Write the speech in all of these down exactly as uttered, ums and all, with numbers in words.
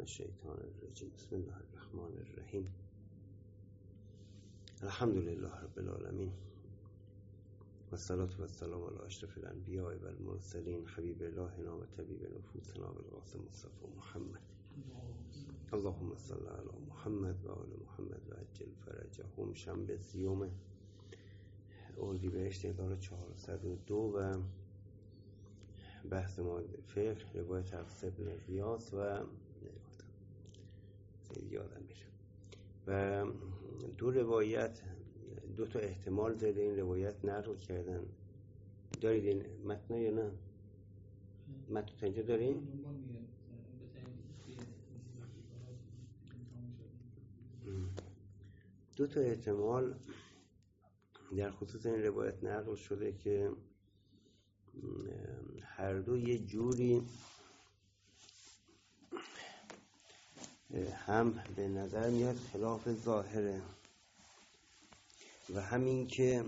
الشیطان الرجیم. بسم الله الرحمن الرحیم. الحمد لله رب العالمین و الصلاة و السلام علی اشرف الانبیاء و المرسلین حبیب الله و طبیب نفوسنا بالقاسم مصطفی محمد. اللهم صل علی محمد و آل محمد و عجل فرجهم. شنبه سیوم اردیبهشت هزار و چهارصد و دو و بحث ما فقه روایت حفص بن غیاث و یادم میره و دو روایت دو تا احتمال زده این روایت نقل کردن. دارید این متن یا نه؟ متن تا اینجا دارین؟ دو تا احتمال در خصوص این روایت نقل شده که هر دو یه جوری هم به نظر میاد خلاف ظاهره و همین که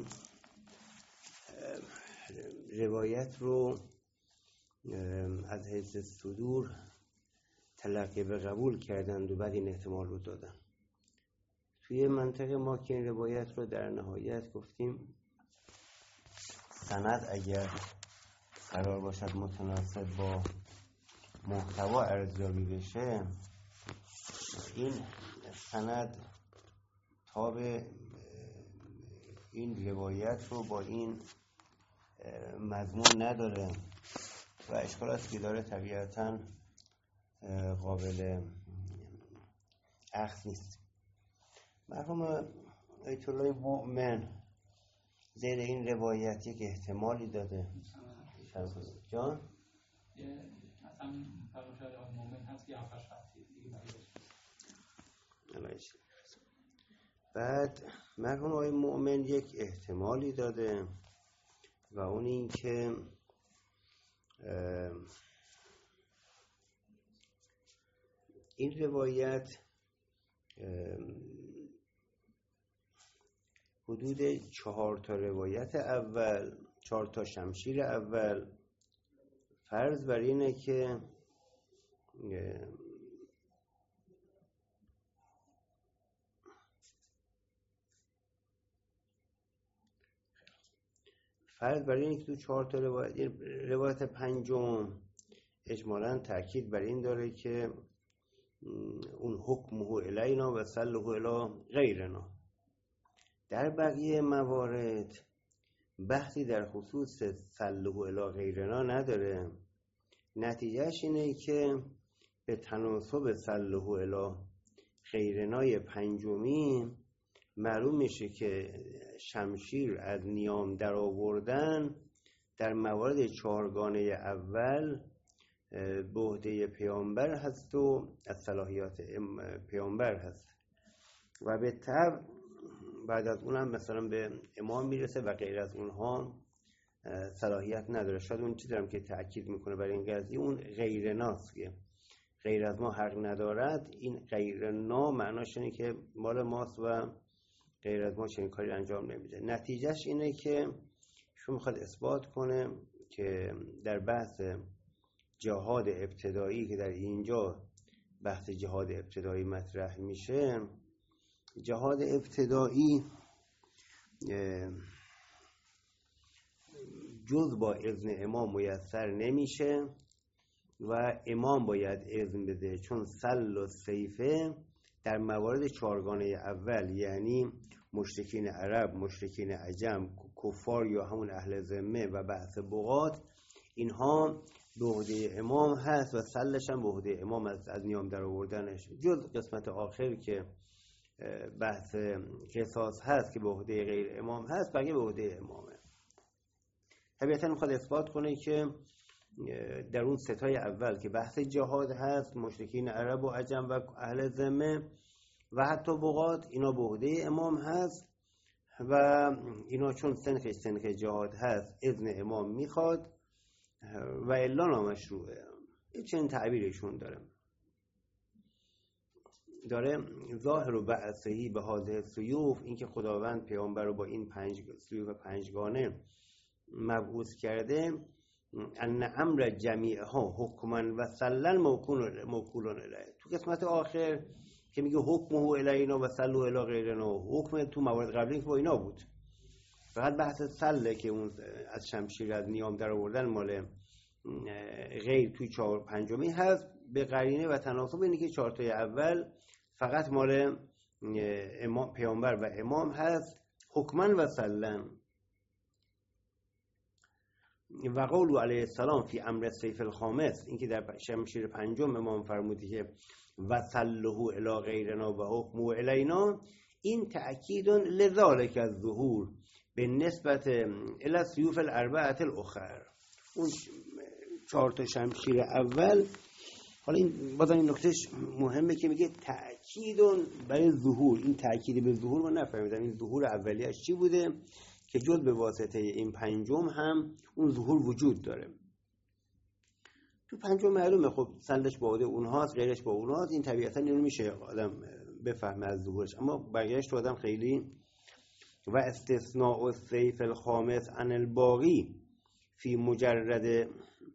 روایت رو از حیث صدور تلقی به قبول کردند و بعد این احتمال رو دادن. توی منطقه ما که این روایت رو در نهایت گفتیم سند اگر قرار باشد متناسب با محتوا ارزیابی بشه، این سند تاب این روایت رو با این مضمون نداره و اشکال است که داره طبیعتاً قابل اخذ نیست. مرحوم آیت الله مؤمن زیر این روایت یک احتمالی داده. جان؟ اصلا فرمایشات مؤمن هست که آخرش هستی. بعد مرحوم آقای مؤمن یک احتمالی داده و اون این که این روایت حدود چهار تا روایت اول، چهار تا شمشیر اول فرض بر اینه که فرض بر اینه که تو چهار تا روایت روایت پنجم اجمالاً تأکید بر این داره که اون حکمه الینا و سله الی غیرنا. در بقیه موارد بحثی در خصوص سله الی غیرنا نداره. نتیجهش اینه که به تناسب سله الی غیرنای پنجمی معلوم میشه که شمشیر از نیام در آوردن در موارد چهارگانه اول به عهده پیامبر هست و از صلاحیات پیامبر هست و به طبع بعد از اونم مثلا به امام میرسه و غیر از اونها صلاحیت نداره. شاید اون چیزی هم که تأکید میکنه برای این قضیه اون غیر ناست که غیر از ما حق ندارد. این غیر نا معناش اینه که مال ماست و غیر از ما چنین کاری انجام نمیده. نتیجهش اینه که شما میخواد اثبات کنه که در بحث جهاد ابتدایی که در اینجا بحث جهاد ابتدایی مطرح میشه، جهاد ابتدایی جز با اذن امام میسر نمیشه و امام باید اذن بده، چون سل و سیفه در موارد چهارگانه اول یعنی مشرکین عرب، مشرکین عجم، کفار یا همون اهل ذمه و بحث بغات، اینها به عهده امام هست و سلش هم به عهده امام از, از نیام در آوردنش، جز قسمت آخر که بحث قصاص هست که به عهده غیر امام هست، بقیه به عهده امامه. طبیعتا میخواد اثبات کنه که در اون ستای اول که بحث جهاد هست، مشرکین عرب و عجم و اهل ذمه و حتی بغات، اینا به عهده امام هست و اینا چون سنخ سنخ جهاد هست اذن امام میخواد و الا نامشروعه. این چنین تعبیرشون داره داره ظاهر و بعثهی به هذه سیوف، این که خداوند پیامبر رو با این پنج سیوف پنجگانه مبعوث کرده، ان امر جمیعها حکما و سلن موکولون الیه. تو قسمت آخر که میگه حکمه الینا و سلو الی غیرنا، حکم تو موارد قبلی که با اینا بود، فقط بحث سله که اون از شمشیر از نیام در آوردن مال غیر توی چهار پنجمی هست به قرینه و تناسب اینه که چهار تای اول فقط مال امام پیامبر و امام هست حکما و سلن. و قول علیه السلام فی امر سیف الخامس، اینکه در شمشیر پنجم امام فرمودی که و سله الی غیرنا و حکمه الینا، این تأکید لذالک از ظهور به نسبت الی سیوف الاربعه الاخر. اون چهار تا شمشیر اول، حالا این بازم این نکتهش مهمه که میگه تأکید برای ظهور. این تأکید به ظهور رو نفهمیدم این ظهور اولیش چی بوده که جز به واسطه این پنجم هم اون ظهور وجود داره. تو پنجم معلومه خب سلش با عهده اونهاست، غیرش با اونهاست، این طبیعتا اینو میشه آدم بفهمه از ظهورش، اما بقیه‌اش تو آدم خیلی. و استثناء السیف الخامس عن الباقی فی مجرد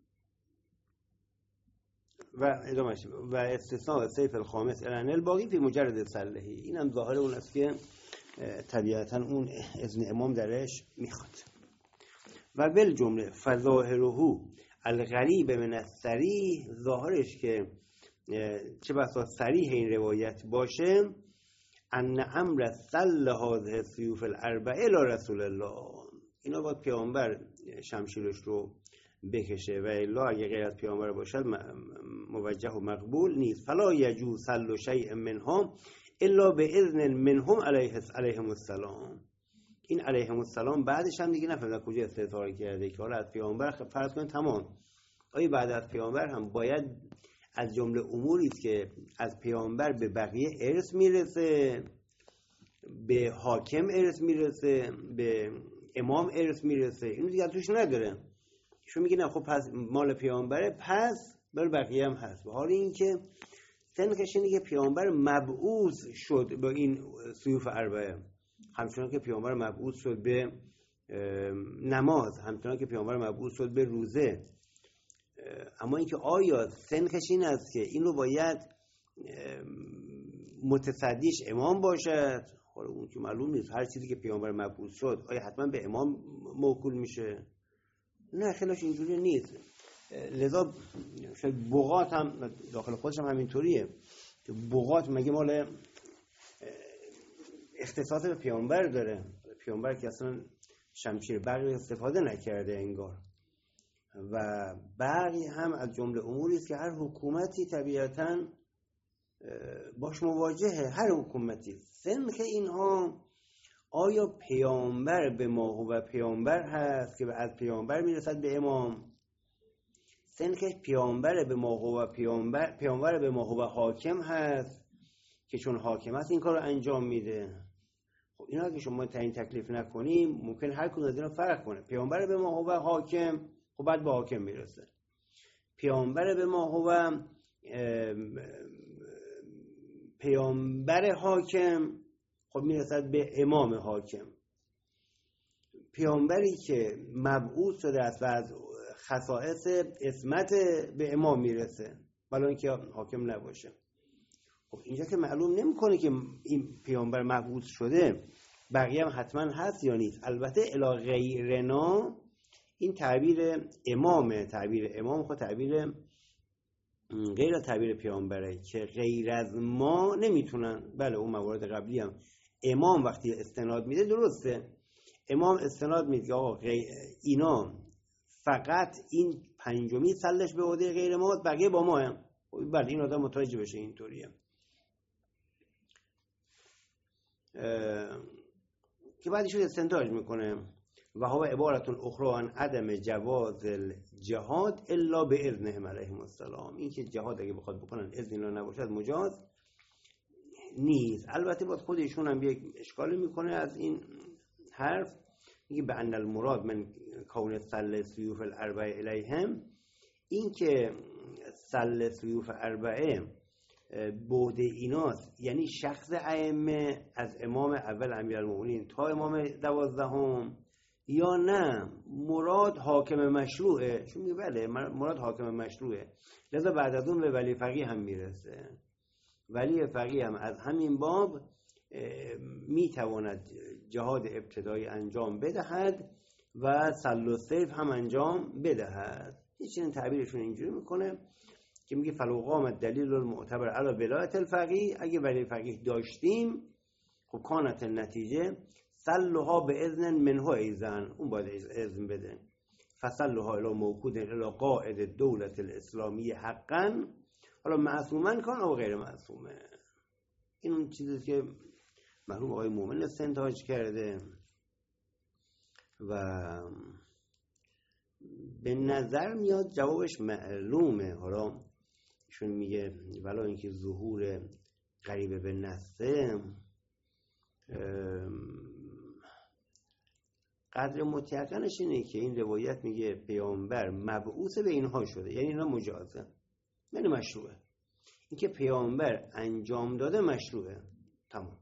و ادامهش و استثناء سیف الخامس عن الباقی فی مجرد سلهی، این هم ظاهر اون است که طبیعتا اون اذن امام درش میخواد. و بل جمله فظاهره الغریب من الصریح، ظاهرش که چه بسا صریح این روایت باشه، ان امر سل هذه السیوف الاربعه الی رسول الله، اینا باید پیامبر شمشیرش رو بکشه و الا اگه غیر از پیامبر باشد موجه و مقبول نیست. فلا یجوز سل شیء منهم الا به اذن منهم علیه علیهم السلام. این علیهم السلام بعدش هم دیگه نفهمیدن کجا استثار کرده که حالا از پیامبر فرض کنید تمام، آیا بعد از پیامبر هم باید از جمله اموری است که از پیامبر به بقیه ارث میرسه، به حاکم ارث میرسه، به امام ارث میرسه، اینو دیگه توش نداره. شما میگی نه خب پس مال پیامبره پس بر بقیه هم هست. و حالا این که سنخش اینه که پیامبر مبعوث شد با این سیوف اربعه، همچنان که پیامبر مبعوث شد به نماز، همچنان که پیامبر مبعوث شد به روزه. اما اینکه آیا سنخش این است که این رو باید متصدیش امام باشد، حالا اون که معلوم نیست. هر چیزی که پیامبر مبعوث شد آیا حتما به امام موکول میشه؟ نه، خیلیش اینجوری نیست. لذا شاید بغات هم داخل خودش هم همینطوریه که بغات مگه مال اختصاص به پیامبر داره؟ پیامبر که اصلا شمشیر برقی استفاده نکرده انگار. و برقی هم از جمله اموری است که هر حکومتی طبیعتاً باش مواجهه، هر حکومتی. سنخ اینها آیا پیامبر به ما و پیامبر هست که از پیامبر میرسد به امام؟ سنخش پیامبر به ما و پیامبر پیامبر به ما و حاکم هست که چون حاکم هست این کار رو انجام میده. خب اینا اگه شما تعیین تکلیف نکنیم ممکن هر کدوم از اینا فرق کنه. پیامبر به ما و حاکم خب بعد به حاکم میرسه. پیامبر به ما و پیامبر حاکم خب میرسد به امام حاکم. پیامبری که مبعوث شده است و از خصائص عصمت به امام میرسه ولی اینکه حاکم نباشه. خب اینجا که معلوم نمیکنه که این پیامبر مبعوث شده بقیه هم حتما هست یا نیست. البته الی غیرنا این تعبیر امامه، تعبیر امام خود تعبیر غیر از تعبیر پیامبره که غیر از ما نمیتونن. بله اون موارد قبلی هم امام وقتی استناد میده درسته، امام استناد میده آقا اینا فقط این پنجمی سلش به عهده غیر ما، بقیه با ما هم. بله این آدم متوجه بشه اینطوریه که بعدش رو استنتاج میکنه و هو عبارتون اخرى عن عدم جواز الجهاد الا به اذنهم علیهم السلام. این که جهاد اگه بخواد بکنن اذن اینا نباشد مجاز نیست. البته باید خودشون هم یک اشکالی میکنه از این حرف، میگه به ان المراد من کون سل سیوف الاربعه الیهم، این که سل سیوف اربعه بعد ایناست یعنی شخص ائمه از امام اول امیرالمومنین تا امام دوازدهم یا نه مراد حاکم مشروعه، چون میگه بله مراد حاکم مشروعه، لذا بعد از اون به ولی فقیه هم میرسه. ولی فقیه هم از همین باب میتواند جهاد ابتدایی انجام بدهد و سل و سیف هم انجام بدهد. این تعبیرشون اینجوری میکنه که میگه فلو قام الدلیل المعتبر علی ولایت الفقیه، اگه ولی فقیه داشتیم خب کانت النتیجه سلها به اذن منه ایزن، اون باید اذن بده، فسلها الى موکود الى قائد دولت الاسلامی حقا، حالا معصومن کن او غیر معصومه. این اون چیزی که مرحوم آقای مومن استنتاج کرده و به نظر میاد جوابش معلومه. حالا ایشون میگه ولی اینکه ظهور قریب به نسه قدر متیقنش اینه که این روایت میگه پیامبر مبعوث به اینها شده، یعنی اینا مجازه، یعنی مشروعه. اینکه پیامبر انجام داده مشروعه، تمام.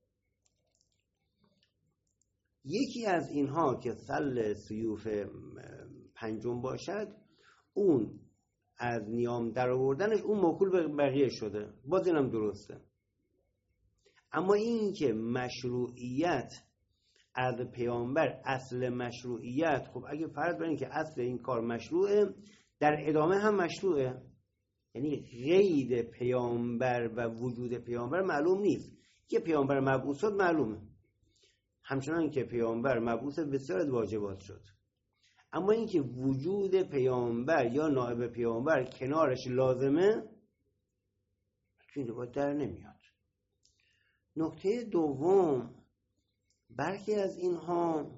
یکی از اینها که سل سیوف پنجم باشد، اون از نیام در آوردنش اون موکول به بقیه شده، باز اینم درسته. اما این که مشروعیت از پیامبر اصل مشروعیت، خب اگه فرض بریم که اصل این کار مشروعه، در ادامه هم مشروعه، یعنی غیر پیامبر و وجود پیامبر معلوم نیست. که پیامبر مبعوث شد معلومه، همچنان که پیامبر مبعوث بسیار از واجبات شد، اما این که وجود پیامبر یا نائب پیامبر کنارش لازمه، این روایت در نمیاد. نکته دوم، برخی از اینها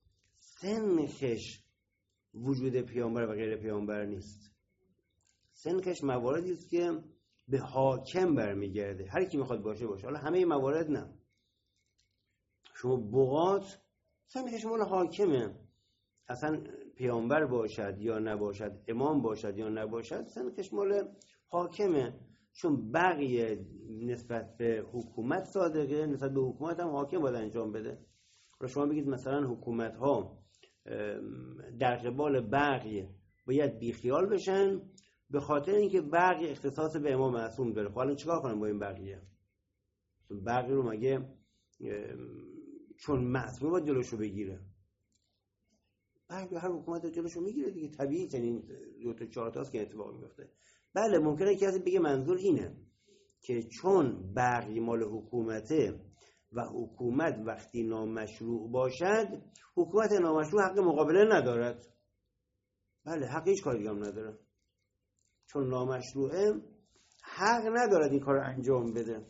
سنخش وجود پیامبر و غیر پیامبر نیست. سنخش مواردی است که به حاکم برمیگرده، هر کی میخواد باشه باشه، حالا همه موارد نه. شما بغات سنخش مال حاکمه، اصلا پیامبر باشد یا نباشد، امام باشد یا نباشد، سنخش مال حاکمه، چون بقیه نسبت به حکومت صادقه، نسبت به حکومت هم حاکم باید انجام بده. شما بگید مثلا حکومت ها در قبال بقیه باید بیخیال بشن به خاطر اینکه بقیه اختصاص به امام معصوم داره. حالا چیکار کنم با این بقیه؟ بقیه رو مگه چون معصوم باید جلوشو بگیره؟ بقیه هر حکومت جلوشو میگیره دیگه، طبیعی چنین دو تا چهار تاست که اتفاق میفته. بله ممکنه کسی بگه منظور اینه که چون بقیه مال حکومته و حکومت وقتی نامشروع باشد، حکومت نامشروع حق مقابله ندارد. بله حق هیچ کاری دیگه هم نداره، چون نامشروعه حق ندارد این کار رو انجام بده،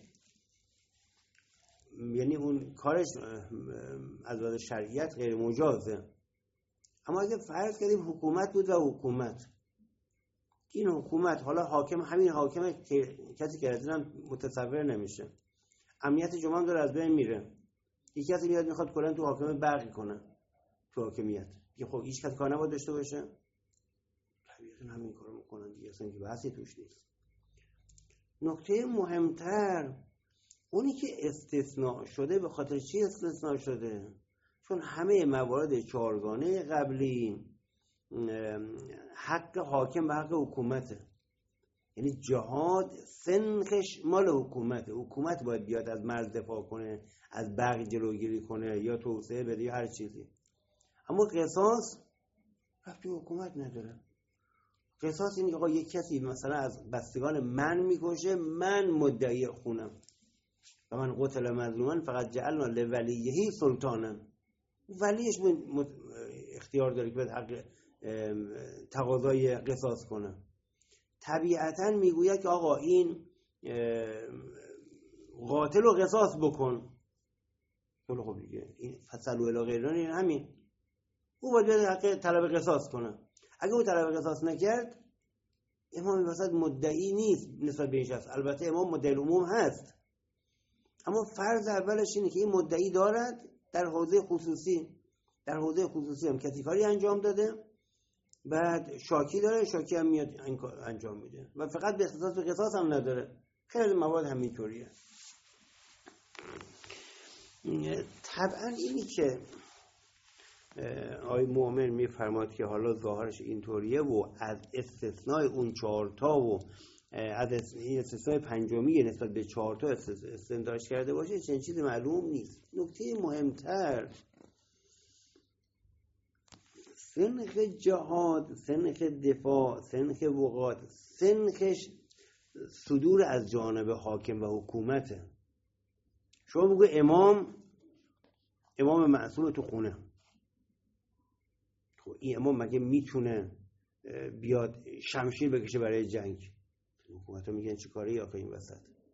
یعنی اون کارش از لحاظ شرعیت غیر مجازه. اما اگه فرض کردیم حکومت بود و حکومت این حکومت حالا حاکم همین حاکمه که کسی که از اینم متصور نمیشه، امنیت جمعه هم داره از بین میره، یکی کسی میاد میخواد کلا تو حاکمیت برقی کنه، تو حاکمیت که خب هیچ کسی کار نباید داشته باشه، طبیعتا همین کارو میکنن دیگه، اصلا که بحثی توش نیست. نکته مهمتر اونی که استثناء شده، به خاطر چی استثناء شده؟ چون همه موارد چهارگانه قبلی حق حاکم و حق حکومته، یعنی جهاد سنخش مال حکومته، حکومت باید بیاد از مرز دفاع کنه، از بقیه جلوگیری کنه یا توسعه بده یا هر چیزی. اما قصاص رفتی حکومت نداره. قصاص اینه که آقا یک کسی مثلا از بستگان من میکشه، من مدعی خونم و من قتل مظلومن فقط جعلنا لولیه سلطانا، ولیش اختیار داره که باید حق تقاضای قصاص کنه. طبیعتا میگوید که آقا این قاتل رو قصاص بکن، ولی خب دیگه این فصل و الی غیران، این همین او باید بیاد حق طلب قصاص کنه. اگه او طلب قصاص نکرد، امام وسط مدعی نیست نسبت به این شخص، البته امام مدعی العموم هست، اما فرض اولش اینه که این مدعی دارد در حوزه خصوصی، در حوزه خصوصی هم کسی کاری انجام داده، بعد شاکی داره، شاکی هم میاد انجام میده و فقط به اختصاص به قصاص هم نداره. خیلی مواد همینطوریه. طبعا اینی که آقای مؤمن میفرماد که حالا ظاهرش اینطوریه و از استثناء اون چهارتا و از این استثناء پنجمی نسبت به چهارتا استنداش کرده باشه چنین چیزی معلوم نیست. نکته مهمتر سنخ جهاد، سنخ دفاع، سنخ وقات، سنخش صدور از جانب حاکم و حکومته. شما بگو امام امام معصوم تو خونه، خب این امام مگه میتونه بیاد شمشیر بکشه برای جنگ؟ حکومت ها میگن چی کاری آخه این وسط؟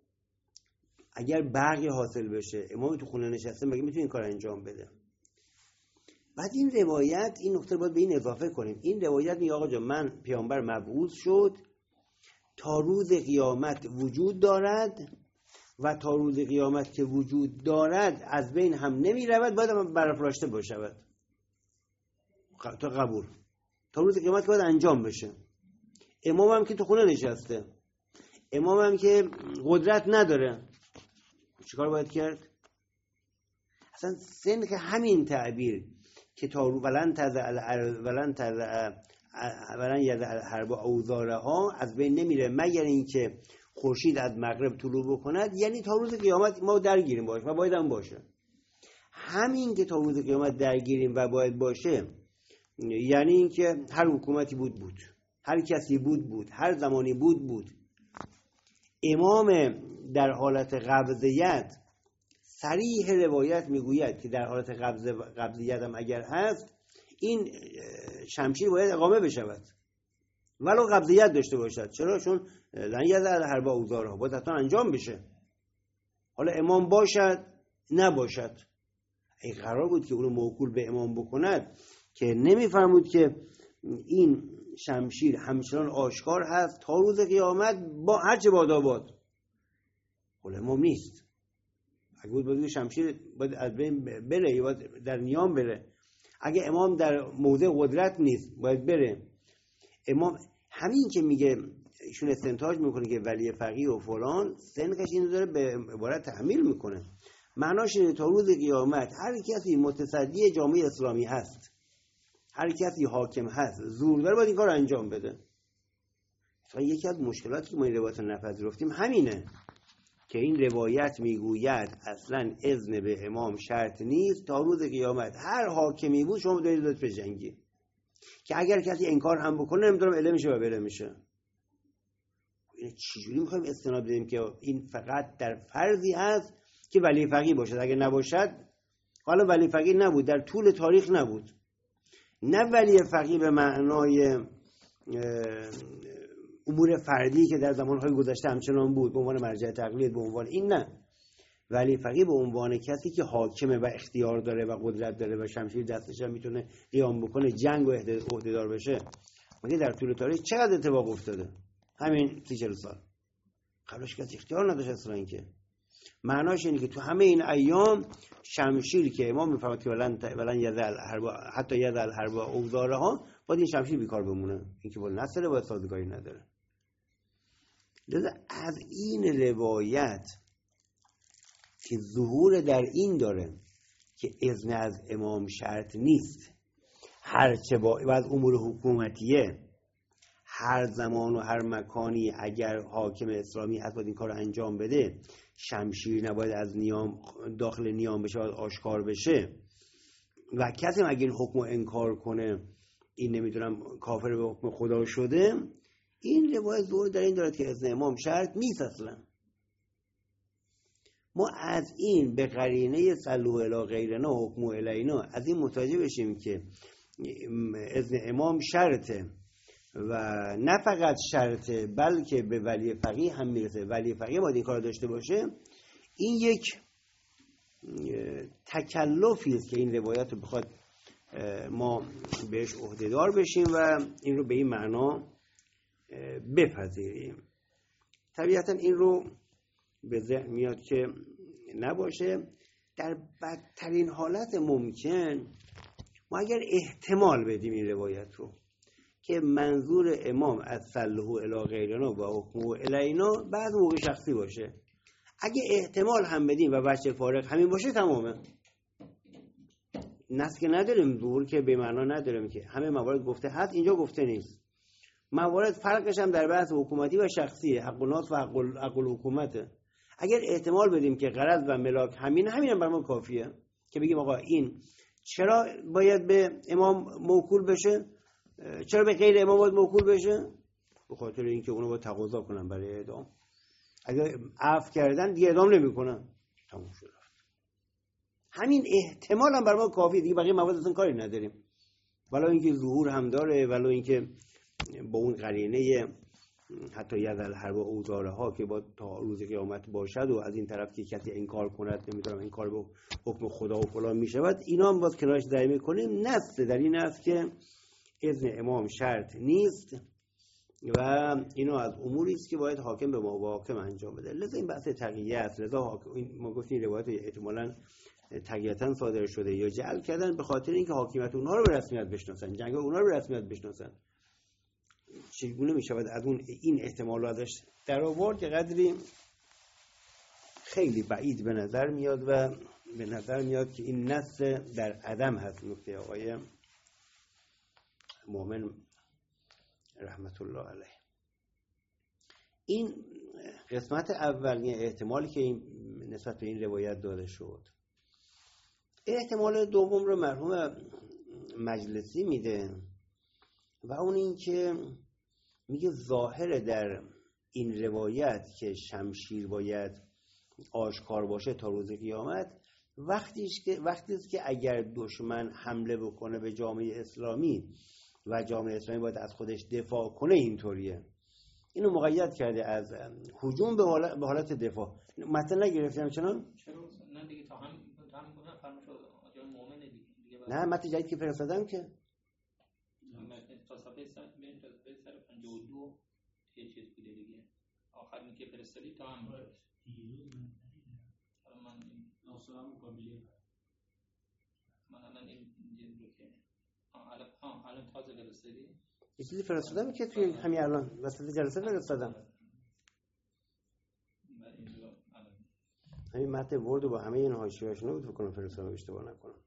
اگر برقی حاصل بشه امام تو خونه نشسته مگه میتونه این کار انجام بده؟ بعد این روایت، این نکته باید به این اضافه کنیم، این روایت میگه آقا جان من پیامبر مبعوث شد تا روز قیامت وجود دارد و تا روز قیامت که وجود دارد از بین هم نمی رود، باید هم برافراشته باشد. تا قبول تا روز قیامت باید انجام بشه. امام هم که تو خونه نشسته، امام هم که قدرت نداره، چیکار باید کرد؟ اصلا سن که همین تعبیر که تا ولن تزع ولن تزع ولن یزع الحرب اوزارها از بین نمیره مگر اینکه خورشید از مغرب طلوع بکند، یعنی تا روز قیامت ما درگیریم باشه و باید هم باشه. همین که تا روز قیامت درگیریم و باید باشه یعنی اینکه هر حکومتی بود بود، هر کسی بود بود، هر زمانی بود بود. امام در حالت قبضیت صریح روایت میگوید که در حالت قبض قبضیت هم اگر هست این شمشیر باید اقامه بشود ولو قبضیت داشته باشد. چرا؟ چون لن یزع الحرب اوزارها باید حتما انجام بشه. حالا امام باشد نباشد، ای قرار بود که اونو موکول به امام بکند که نمیفرمود که این شمشیر همچنان آشکار هست تا روز قیامت با هرچه بادا باد. حالا امام نیست، اگه بود باید شمشیر باید از بین بره یا باید در نیام بره. اگه امام در موضع قدرت نیست باید بره. امام همین که میگه ایشون استنتاج میکنه که ولی فقیه و فلان سنخش این داره به عبارت تحمیل میکنه، معناش اینه تا روز قیامت هر کسی متصدی جامعه اسلامی هست، هر کسی حاکم هست، زور داره باید این کار انجام بده. یکی از مشکلاتی که ما این روایت نپذیرفتیم همینه که این روایت میگوید اصلا اذن به امام شرط نیست، تا روز قیامت هر حاکمی بود شما دارید داد به جنگی، که اگر کسی انکار هم بکنه نمیدونم اله میشه و بله میشه. چجوری میخوایم استناد بدیم که این فقط در فرضی هست که ولی فقیه باشد؟ اگر نباشد، حالا ولی فقیه نبود، در طول تاریخ نبود، نه ولی فقیه به معنای امور فردی که در زمانهای گذشته همچنان بود به عنوان مرجع تقلید، به عنوان این نه، ولی فقیه به عنوان کسی که حاکمه و اختیار داره و قدرت داره و شمشیر دستش هم میتونه قیام بکنه، جنگ و عهدهدار بشه. مگه در طول تاریخ چقدر اتفاق افتاده؟ همین سی چهل سال قبلش کسی اختیار نداشت اصلا. این که معناش اینه که تو همه این ایام شمشیر که امام میفرماد که ولن ولن یزع الحرب حتی یزع الحرب اوزارها، باید این شمشیر بیکار بمونه، این که باید نسله باید سازگاری نداره. لذا از این روایت که ظهور در این داره که اذن از امام شرط نیست، هرچه با و از امور حکومتیه هر زمان و هر مکانی اگر حاکم اسلامی هست باید این کار رو انجام بده، شمشیر نباید از نیام داخل نیام بشه، باید آشکار بشه، و کسی اگر این حکم رو انکار کنه این نمیدونم کافر به حکم خدا شده. این روایت ظهور در این دارد که اذن امام شرط نیست اصلا. ما از این به قرینه صلوا الی غیرنا حکم الینا از این متوجه بشیم که اذن امام شرطه و نه فقط شرطه بلکه به ولی فقیه هم میرسه. ولی فقیه باید این کار داشته باشه. این یک تکلفی است که این روایت رو بخواد ما بهش عهدهدار بشیم و این رو به این معنا بپذیریم. طبیعتا این رو به ذهن میاد که نباشه. در بدترین حالت ممکن ما اگر احتمال بدیم این روایت رو که منظور امام از صلوا الی غیرنا و حکم الینا بعد موقع شخصی باشه، اگه احتمال هم بدیم و بچه فارغ همین باشه تمامه. نص که نداریم، ظهور که به معنا نداریم که همه موارد گفته هست، اینجا گفته نیست. موارد فرقش هم در بحث حکومتی و شخصیه، حق الناس و حق الحکومته. اگر احتمال بدیم که غرض و ملاک همین همین هم بر ما کافیه که بگیم آقا این چرا باید به امام موکول بشه، چرا به غیر امام باید موکول بشه؟ به خاطر اینکه اونو باید تقاضا کنن برای اعدام. اگر عفو کردن دیگه اعدام نمیکنن، تموم شد. همین احتمال هم بر ما کافیه، دیگه بقیه موارد اصلا کاری نداریم. ولو اینکه ظهور هم داره، ولو اینکه با اون قرینه حتی یذل حرب اوزاره ها که با تا روز قیامت باشد و از این طرف که کسی انکار کند نمیدونم این کار به حکم خدا و فلان میشود، اینا هم باز کنارش دعی میکنیم. نص در این است که اذن امام شرط نیست و اینا از اموری است که باید حاکم به محاکم انجام بده. لذا این بحث تقیه است. لذا ما گفتیم روایت احتمالاً تقییتا صادر شده یا جعل کردن به خاطر اینکه حاکمیت اونها رو به رسمیت بشناسن، جنگ اونها رو به رسمیت بشناسن. چگونه می شود از اون این احتمال ازش در آورد که قدری خیلی بعید به نظر میاد و به نظر میاد که این نص در عدم هست. نکته آقای مومن رحمت الله علیه. این قسمت اولی احتمالی که این نسبت به این روایت داده شد. احتمال دوم رو مرحوم مجلسی میده و اون این که میگه ظاهر در این روایت که شمشیر باید آشکار باشه تا روز قیامت وقتیش که وقتی است که اگر دشمن حمله بکنه به جامعه اسلامی و جامعه اسلامی باید از خودش دفاع کنه، اینطوریه. اینو مقید کرده از هجوم به حالت, به حالت دفاع. متن نگرفتیم چنان؟ چرا نه دیگه تا هم تا هم گفتم فرمایش آقای مومن دیگه. نه متن جدید که فرستادم که تا صفحه صد ببین تا صفحه صد و پنجاه و دو یه چیز بوده دیگه. آخرین که فرستادی تا هم دیروز حالا من ناصرم قابلیه من الان این رو که الان ها الان تازه فرستادی یه چیزی فرستادم که توی همین الان وسط جلسه فرستادم. همین متن ورد با همه این حاشیه‌اشون بود بکنم فرستادم اشتباه نکنم.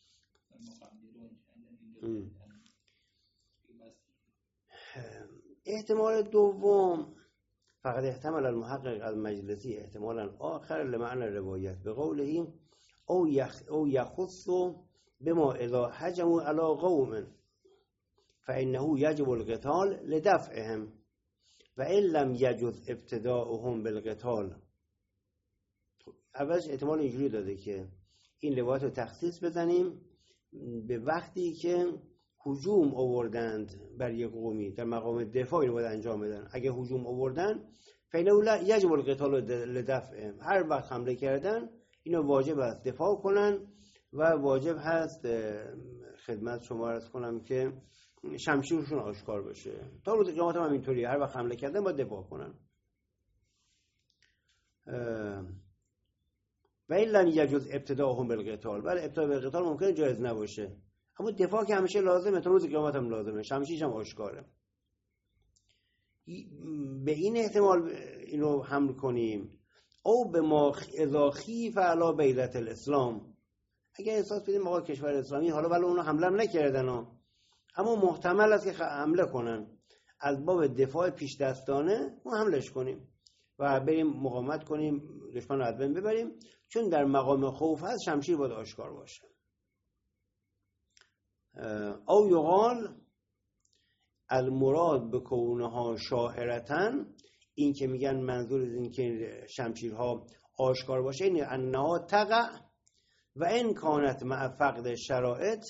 احتمال دوم فقط احتمال المحقق از مجلسی احتمالا آخر لمعنى روایت به قوله او یخ او یخص بما اذا هجموا على قوم فانه یجب القتال لدفعهم و ان لم یجوز ابتداؤهم بالقتال. اولش احتمال اینجوری داده که این روایت رو تخصیص بزنیم به وقتی که هجوم آوردند بر یک قومی در مقام دفاع اینو باید انجام بدن. اگه هجوم آوردن فینه یجب القتال لدفعهم، هر وقت حمله کردن اینو واجب است دفاع کنن و واجب هست خدمت شما عرض کنم که شمشیرشون آشکار بشه. تا روز قیامت هم اینطوریه، هر وقت حمله کردن باید دفاع کنن. و این لم یجوز ابتداءهم بالقتال، ولی ابتدا بالقتال ممکنه جایز نباشه، اما دفاع که همیشه لازمه، تا روز قیامت هم لازمه، شمشیرش هم آشکاره. به این احتمال اینو حمل کنیم او به ما اذا خیف علی بیضة الاسلام، اگه احساس بدیم آقا کشور اسلامی حالا ولی اونو حمله هم نکردن ها، اما محتمل است که حمله کنن، از باب دفاع پیش دستانه ما حملش کنیم و بریم مقاومت کنیم، دشمن رو از بین ببریم، چون در مقام خوف هست شمشیر باید آشکار باشه. او یقال المراد به کونها شاهرتن، این که میگن منظور از این که شمشیرها آشکار باشه این انها تقع و ان کانت مع فقد شرایط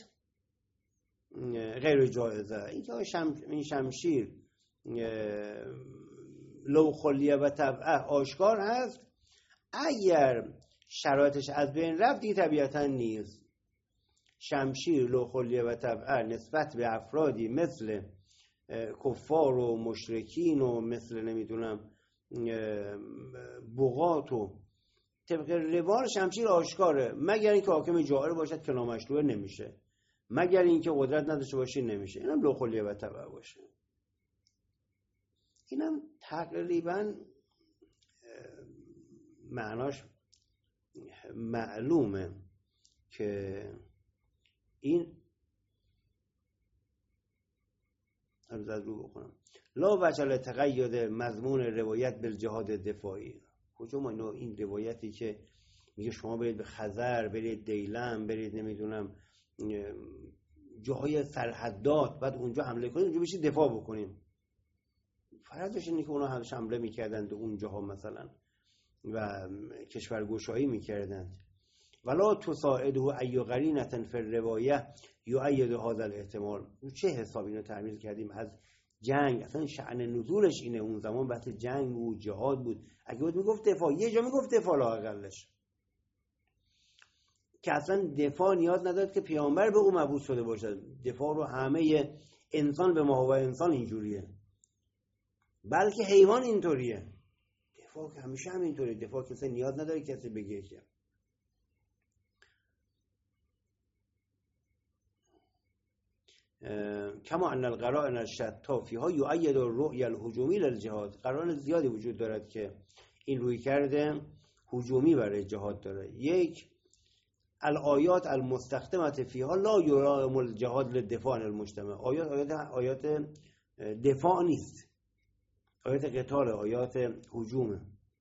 غیر جایزه. این که شم... این شمشیر لو خلیه و طبعه آشکار هست، اگر شرایطش از بین رفت دیگه طبیعتا نیست. شمشیر لو خلیه و طبعه نسبت به افرادی مثل کفار و مشرکین و مثل نمیدونم بغات و طبق روال شمشیر آشکاره، مگر اینکه حاکم جائر باشد که نامشروع نمیشه، مگر اینکه قدرت نداشته باشه نمیشه، اینم لو خلیه و طبعه باشه. اینم تقریبا معناش معلومه که این از رو بکنم لا وجه تقید مضمون روایت بالجهاد دفاعی. کجا ما اینو این روایتی که میگه شما برید به خزر، برید دیلم، برید نمیدونم جاهای سرحدات، بعد اونجا حمله کنید، اونجا بشید دفاع بکنیم. فرضش اینه که اونا همش حمله میکردند به اونجاها مثلا و کشورگشایی میکردند. ولا تساعده ای قرینه فی الروایه یؤید هذا الاحتمال. چه حساب اینو تعمیل کردیم از جنگ؟ اصلا شأن نزولش اینه، اون زمان بحث جنگ بود، جهاد بود. اگه بود میگفت دفاع، یه جا میگفت دفاع لااقلش، که اصلا دفاع نیاز ندارد که پیامبر به او مبعوث شده باشد. دفاع رو همه انسان به ما و انسان اینجوریه، بلکه حیوان اینطوریه. دفاع همیشه همینطوریه. دفاع کسی نیاز نداره کسی بگه که کما ان القرائن الشتى فیها یؤید الرؤی الهجومی للجهاد. قرائن زیادی وجود دارد که این روی کرده هجومی برای جهاد داره. یک، الآیات المستخدمه فیها لا یرام الجهاد للدفاع عن المجتمع. آیات آیات آیات دفاع نیست، آیات قتال، آیات هجومه.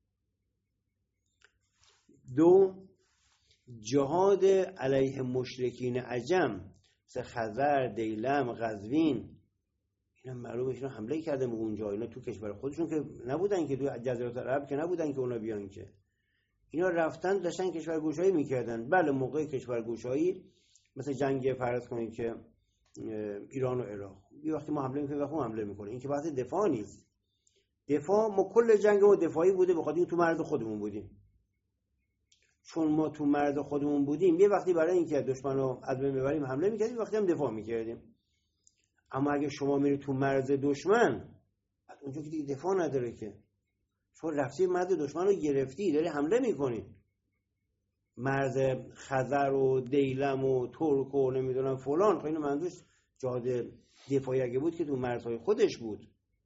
دو، جهاد علیه مشرکین عجم مثل خزر، دیلم، قزوین، اینا معلومه اینا حمله کرده به اونجا. اینا تو کشور خودشون که نبودن، که تو جزیره العرب که نبودن که اونا بیان، که اینا رفتن داشتن کشورگشایی میکردن. بله موقع کشورگشایی مثل جنگ فرض کنید که ایران و عراق، یه وقتی ما حمله میکنیم وقتی ما حمله میکنیم، این که بحث دفاع نیست. دفاع ما کل جنگ ما دفاعی بوده، بخاطر اینکه تو مرز خودمون بودیم. چون ما تو مرز خودمون بودیم، یه وقتی برای اینکه دشمن رو از بین ببریم حمله میکردیم، وقتی هم دفاع میکردیم. اما اگه شما میری تو مرز دشمن، اونجا که دیگه دفاع نداره، که چون رفتی مرز دشمن رو گرفتی، داری حمله میکنی. مرز خزر و دیلم و ترک و نمیدونم فلان، خب اینو منظورش جهاد دفاعی اگه بود که تو مرزهای خودش بود.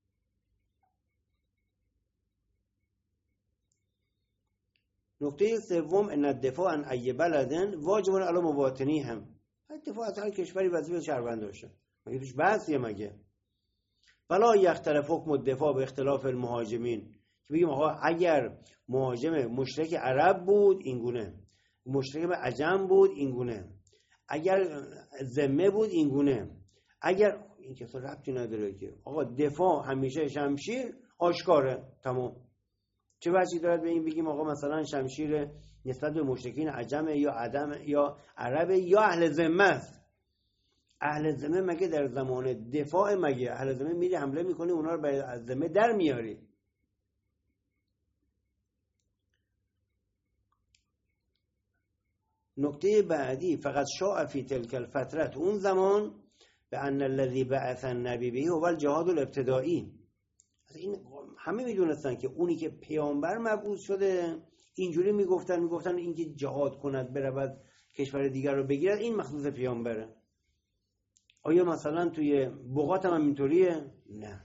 نکته سوم ان الدفاع عن ای بلد واجب علی مواطنی هم. دفاع از هر کشوری وظیفه شهروند داشته، مگه توش بحثیه؟ مگه بلا یختلف حکم الدفاع به اختلاف المهاجمین، که بگیم آقا اگر مهاجم مشرک عرب بود اینگونه، مشرک به عجم بود اینگونه، اگر ذمه بود اینگونه، اگر این کسا ربطی نداره. که آقا دفاع همیشه شمشیر آشکاره، تمام. چه وجهی دارد به این بگیم آقا مثلا شمشیر نسبت به مشرکین عجم یا عدم یا عرب یا اهل ذمه است؟ اهل ذمه مگه در زمان دفاع مگه اهل ذمه میری حمله میکنی اونا رو از ذمه در میاری؟ نکته بعدی فقط شاء فی تلک الفتره، اون زمان به ان الذی بعث النبی به هو الجهاد الابتدایی. این همه میدونستن که اونی که پیامبر مبعوث شده اینجوری میگفتن میگفتن اینکه جهاد کند برود کشور دیگر رو بگیرد این مخصوص پیامبره. آیا مثلا توی بغات هم اینطوریه؟ نه.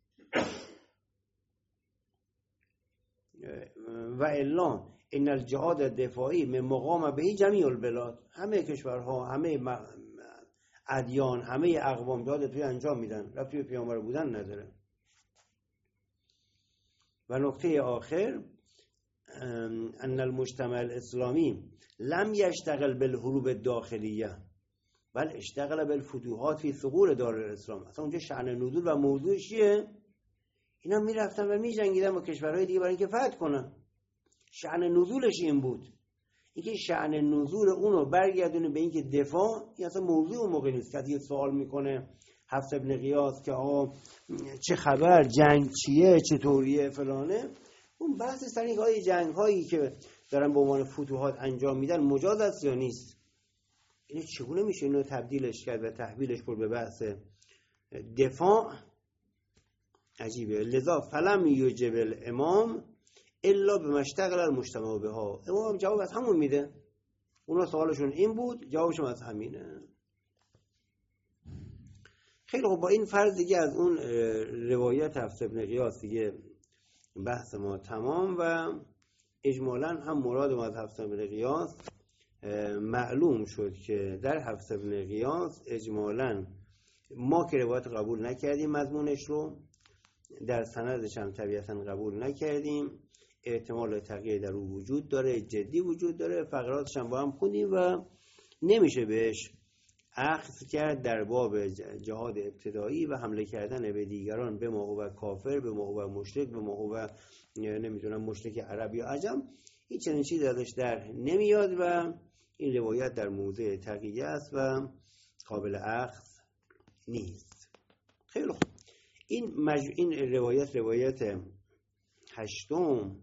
و الا ان الجهاد دفاعی من مقام به جمیع البلاد، همه کشورها، همه ادیان، همه اقوام جهاد توی انجام میدن، رفت توی پیامبر بودن نداره. و نکته آخر ان المجتمع الاسلامی لم یشتغل بالحروب الداخلیه بل اشتغل بالفتوحات فی ثغور دار الاسلام. اصلا اونجا شأن نزول و موضوعش چیه؟ اینا میرفتن و میجنگیدن با کشورهای دیگه برای اینکه فتح کنن. شأن نزولش این بود. اینکه شأن نزول اونو برگردونه به اینکه دفاع، این اصلا موضوع اون موقع نیست. کسی سوال میکنه حفص ابن غیاث که آقا چه خبر، جنگ چیه، چطوریه، فلانه، اون بحث سر این های جنگ هایی که دارن به عنوان فتوحات انجام میدن مجاز است یا نیست. اینو چگونه میشه اینو تبدیلش کرد و تحویلش کرد به بحث دفاع؟ عجیبه. لذا فلم یوجب الامام الا بمشتغل المجتمع بها. امام جواب از همون میده. اونا سوالشون این بود، جوابشون از همینه. خیلی خوب، با این فرض دیگه از اون روایت حفص ابن غیاث دیگه بحث ما تمام و اجمالاً هم مراد ما از حفص ابن غیاث معلوم شد که در حفص بن غیاث اجمالاً ما که روایت قبول نکردیم مضمونش رو، در سندش هم طبیعتاً قبول نکردیم، احتمال تغییر در او وجود داره، جدی وجود داره، فقراتش هم با هم خوندیم و نمیشه بهش اخذ کرد در باب جهاد ابتدایی و حمله کردن به دیگران، به ما هو کافر، به ما هو مشرک، به ما هو نمیدونم مشرک عرب یا عجم. این چنین چیزی ازش در نمیاد و این روایت در موضع تقیه است و قابل اخذ نیست. خیلی خوب. این, مج... این روایت روایت هشتم.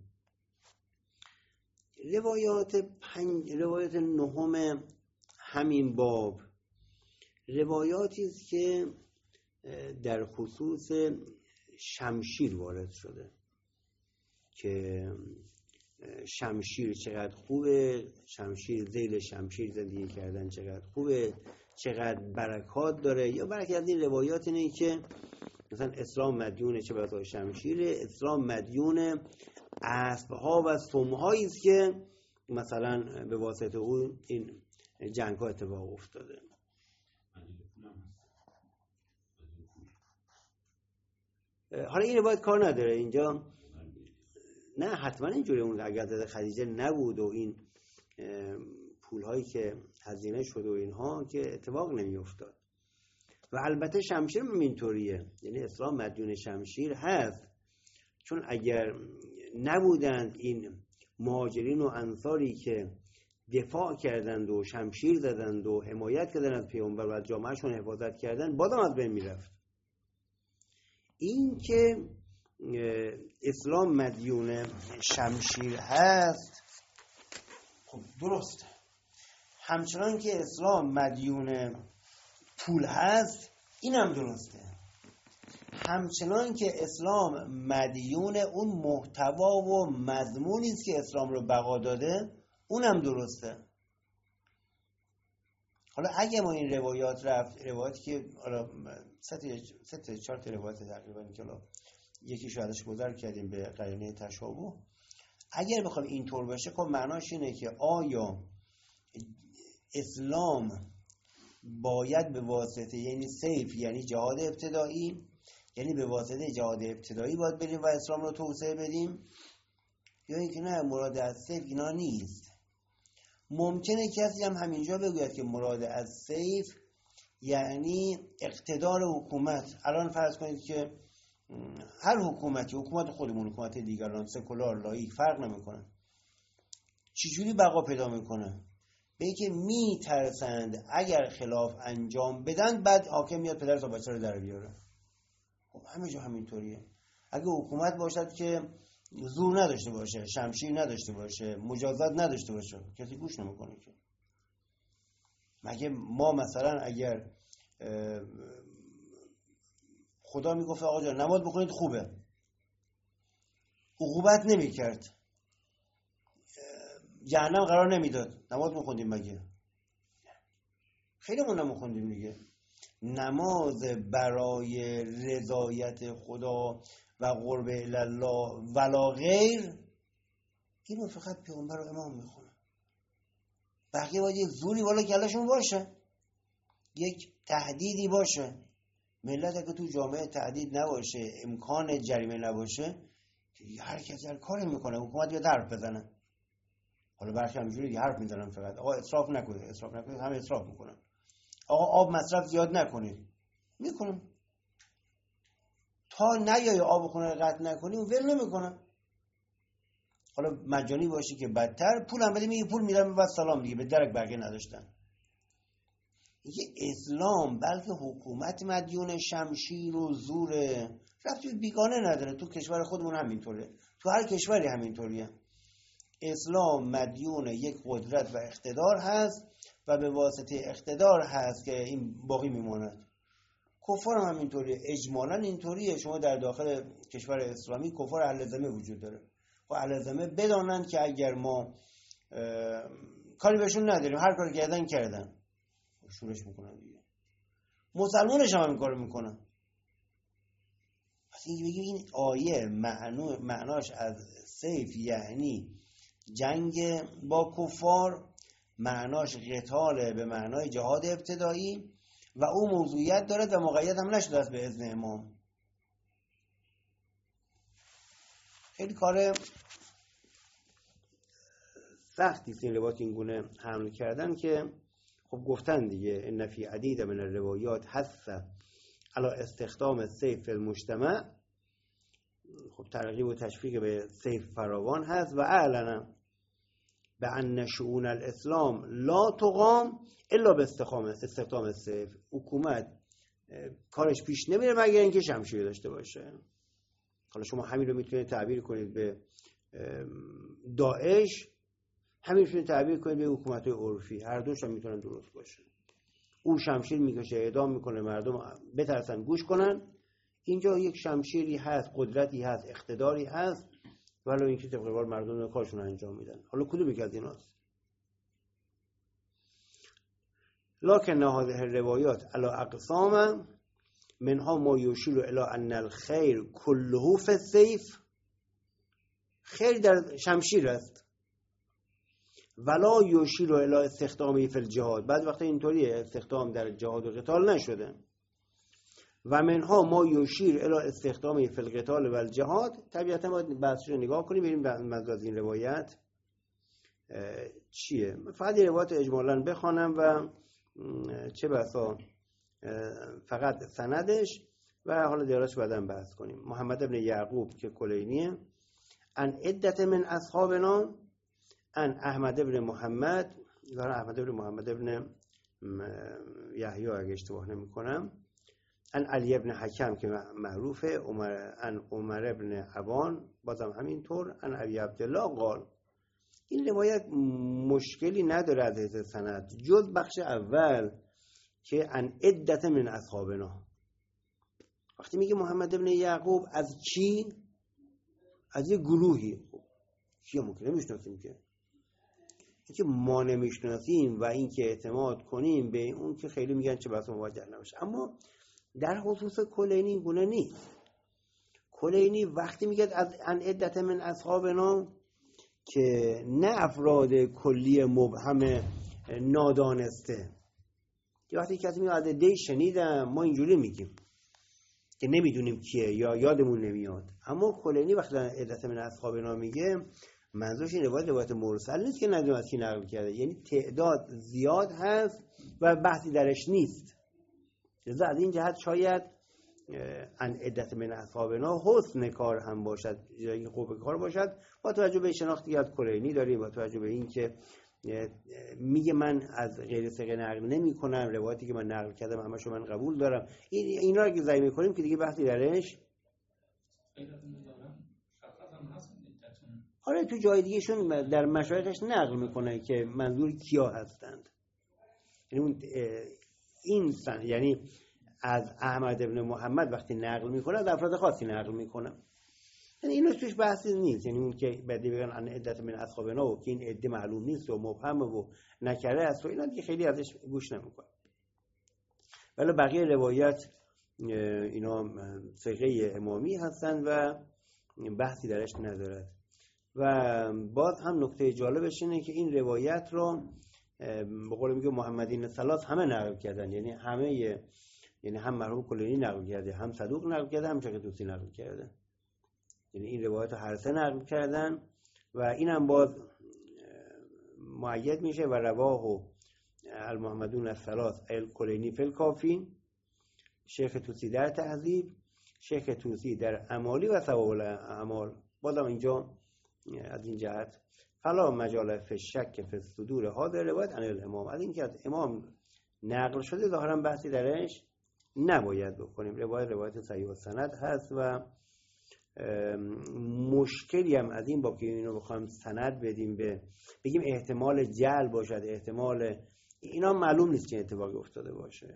روایات پنج روایت نهم همین باب روایاتی است که در خصوص شمشیر وارد شده که شمشیر چقدر خوبه، شمشیر ذیل شمشیر زندگی کردن چقدر خوبه، چقدر برکات داره. یا برکت از این روایات اینه که مثلا اسلام مدیون چه بسا شمشیره، اسلام مدیون اسبها و سمهایی است که مثلا به واسطه اون این جنگ ها اتفاق افتاده. حالا این روایت کار نداره اینجا، نه حتما اینجوری، اون اگر داده خدیجه نبود و این پولهایی که هزینه شده و اینها که اتفاق نمی افتاد. و البته شمشیر اینطوریه، یعنی اسلام مدیون شمشیر هست، چون اگر نبودند این مهاجرین و انصاری که دفاع کردند و شمشیر زدند و حمایت کردند از پیامبر و از جامعهشون حفاظت کردند، بازم از بین میرفت. این که اسلام مدیون شمشیر هست خب درسته، همچنان که اسلام مدیون پول هست این هم درسته، همچنان که اسلام مدیون اون محتوا و مضمونی است که اسلام رو بقا داده اون هم درسته. حالا اگه ما این روایات رفت روایاتی که حالا سه تا چهار تا روایت تقریبا که حالا یکیشو ازش گذر کردیم به قرینه تشابه، اگر بخوام اینطور باشه خب معناش اینه که آیا اسلام باید به واسطه یعنی سیف یعنی جهاد ابتدایی، یعنی به واسطه جهاد ابتدایی باید بریم و اسلام رو توسعه بدیم، یا اینکه نه مراد از سیف اینا نیست. ممکنه کسی هم همینجا بگوید که مراد از سیف یعنی اقتدار حکومت. الان فرض کنید که هر حکومتی، حکومت خودمون، حکومت دیگران، سکولار، لاییک، فرق نمیکنه، چجوری بقا پیدا میکنه؟ به اینکه میترسند اگر خلاف انجام بدن بعد حاکم میاد پدر تا بچه رو در بیاره. خب همه جا همینطوریه. اگه حکومت باشد که زور نداشته باشه، شمشیر نداشته باشه، مجازات نداشته باشه، کسی گوش نمیکنه که. مگه ما مثلا اگر خدا میگفت آقا جان نماز بخونید خوبه، عقوبت نمیکرد، جهنم قرار نمیداد، نماز میخوندیم مگه؟ خیلی مون نمیخوندیم دیگه. نماز برای رضایت خدا و قرب الله ولا غیر، اینو فقط پیامبر و امام میخونه. بقیه باید یک زوری والا کلشون باشه، یک تهدیدی باشه. ملت اگه تو جامعه تهدید نباشه، امکان جریمه نباشه، هر کسی هر کاری میکنه، حکومت بیاد حرف بزنه. حالا برخی همینجوری حرف میزنن فقط آقا اسراف نکنید، اسراف نکنید، همه اسراف میکنن. آقا آب مصرف زیاد نکنید، میکنم. تا نیای آب خونه قطع نکنیم ول نمیکنم. حالا مجانی باشی که بدتر، پول هم بده میگه پول میدم بعد سلام دیگه، به درک بقیه نداشتن. یه اسلام بلکه حکومت مدیون شمشیر و زور رفتی بیگانه نداره. تو کشور خودمون همینطوره، تو هر کشوری همینطوریه. اسلام مدیون یک قدرت و اقتدار هست و به واسطه اقتدار هست که این باقی میماند. کفار هم همینطوریه، اجمالاً اینطوریه. شما در داخل کشور اسلامی کفار اهل ذمه وجود داره و اهل ذمه بدانند که اگر ما کاری بهشون نداریم، هر کاری کردن کردن، شورش میکنن دیگه. مسلمانش هم این کارو میکنن. پس این بگیم این آیه معنو معناش از سیف یعنی جنگ با کفار معناش قتال به معنای جهاد ابتدایی و او موضوعیت دارد و مقید هم نشده است به اذن امام. خیلی کار سختی است این روایات این گونه حمل کردن که خب گفتن دیگه ان فی عدید من الروایات حث علی استخدام سیف المجتمع. خب ترغیب و تشویق به سیف فراوان هست و اعلن به ان شؤون الاسلام لا تقام الا به استخدام السیف. حکومت کارش پیش نمیره مگر اینکه شمشیر داشته باشه. حالا شما همین رو میتونید تعبیر کنید به داعش، همین رو تعبیر کنید به حکومت‌های عرفی، هر دوش هم میتونن درست باشه. اون شمشیر میکشه، اعدام میکنه، مردم بترسن گوش کنن. اینجا یک شمشیری هست، قدرتی هست، اقتداری هست، ولی اینکه طبق قول مردم کارشون انجام میدن. حالا کدوم یک از ایناست؟ لکن هذه الروایات علی اقسام منها ما یشیر الی ان الخیر كله فی السیف. خیر در شمشیر است. ولا یشیر الی استخدامی فی الجهاد. بعد وقتی اینطوری استخدام در جهاد و قتال نشده. و منها ما یشیر الی استخدامی فی القتال و الجهاد. طبیعتا ما بحثش رو نگاه کنیم ببینیم منظور از این روایت چیه. فقط این روایت اجمالاً بخوانم و چه بسا فقط سندش و حالا دیارش بعداً بحث کنیم. محمد ابن یعقوب که کلینیه، ان عدت من اصحابنا، ان احمد ابن محمد، دارم احمد ابن محمد ابن یحیی اگه اشتباه نمی کنم، ان علی ابن حکم که معروفه، عمر، ان عمر ابن عبان بازم همینطور، ان ابی عبدالله قال. این روایت مشکلی نداره از حیث سند جز بخش اول که ان عدت من اصحابنا. وقتی میگه محمد ابن یعقوب از چی؟ از یه گروهی. چی هم که نمیشناسیم که اینکه ما نمیشناسیم و اینکه اعتماد کنیم به اون که خیلی میگن چه بسا مواجه نباشه. اما در خصوص کلینی این گونه نیست. کلینی وقتی میگه از ان عدت من اصحابنا که نه افراد کلی مبهم نادانسته. که وقتی کسی میگه از عده شنیدم ما اینجوری میگیم که نمیدونیم کیه یا یادمون نمیاد. اما کلینی وقتی عدت من اصحابنا میگه منظورش این روایت روایت مرسل نیست که ندونیم از کی نقل کرده، یعنی تعداد زیاد هست و بحثی درش نیست. لذا از این جهت شاید ان عدت من اصحابنا حسن کار هم باشد، یا خوب کار باشد، با توجه به شناختی از کلینی داریم، با توجه به این که میگه من از غیر ثقه نقل نمی کنم، روایتی که من نقل کردم همشو من قبول دارم. این اینا رو که ضعیف می‌کنیم که دیگه بحثی درش آره تو جای دیگه شون در مشایخش نقل میکنه که منظور کیا هستند. یعنی اون این سن یعنی از احمد ابن محمد وقتی نقل میکنه از افراد خاصی نقل میکنه، یعنی اینو توش بحثی نیست. یعنی اون که بعدی بگن ان عدت من اصحابنا و که این عده معلوم نیست و مبهمه و نکره است و اینا دیگه خیلی ازش گوش نمیکنه. ولی بقیه روایت اینا ثقه امامی هستن و بحثی درش نداره. و باز هم نکته جالبش اینه که این روایت رو به قول میگه محمدین ثلاث همه نقل کردن، یعنی همه یعنی هم مرحوم کلینی نقل کرده، هم صدوق نقل کرده، هم شیخ طوسی نقل کرده. یعنی این روایت هر سه نقل کردن و اینم باز مؤید میشه و رواه المحمدون الثلاث الکلینی فی الکافی، شیخ طوسی در تهذیب، شیخ طوسی در امالی و ثواب الاعمال. بازم اینجا از این جهت فلا مجال فی شک فی صدور هذا روایت عن الامام، از اینکه از امام نقل شده ظاهرا بحثی درش نباید بکنیم. روایت روایت صحیح السند هست و مشکلی هم از این با که اینو بخوایم سند بدیم به بگیم احتمال جعل باشد، احتمال اینا معلوم نیست که اتفاقی افتاده باشه.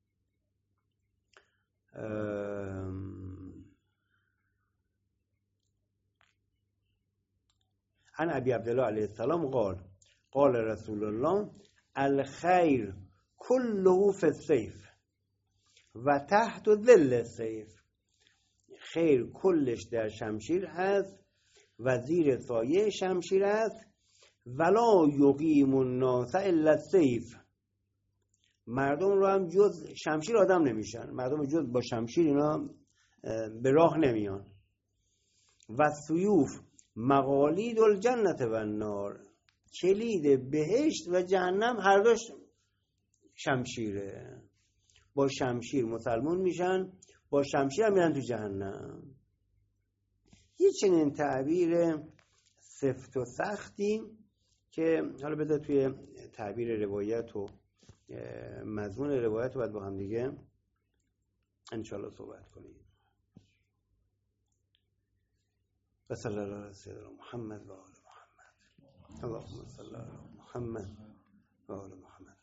عن ابی عبدالله علیه السلام قال قال رسول الله الخیر كله فی السیف و تحت ظل السیف. خیر کلش در شمشیر هست و زیر سایه شمشیر است ولا یقیم الناس الا السیف، مردم رو هم جز شمشیر آدم نمیشن، مردم جز با شمشیر اینا به راه نمیان. و سیوف مقالید الجنت و النار، کلید بهشت و جهنم هر دوش شمشیره. با شمشیر مسلمون میشن، با شمشیر هم میرن تو جهنم. یه چنین تعبیر سفت و سختی که حالا بذار توی تعبیر روایت و مضمون روایت رو باید با هم دیگه انشاءالله صحبت کنیم. و صلی الله علی سیدنا محمد و آل محمد. اللهم صل علی محمد و آل محمد.